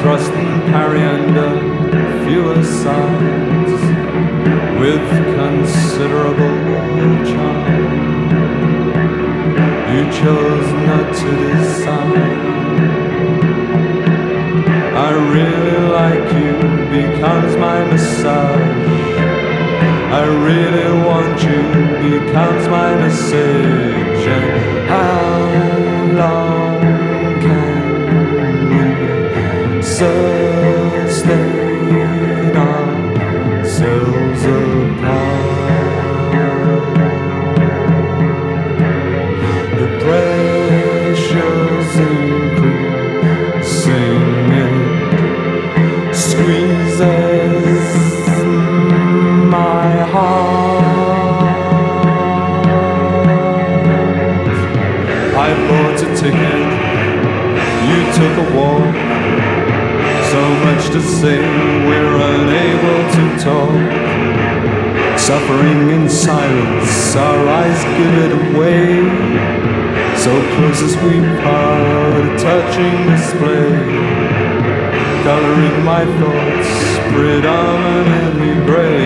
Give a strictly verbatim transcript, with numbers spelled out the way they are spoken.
thrust and parry under fewer sides with considerable charm. You chose not to decide. I really like you because my massage. I really want you because my message. And how long can we sustain ourselves apart? The pressure's increasing, it squeezes my heart. I bought a ticket, you took a walk. So much to say, we're unable to talk. Suffering in silence, our eyes give it away. So close as we part, a touching display, coloring my thoughts predominantly gray.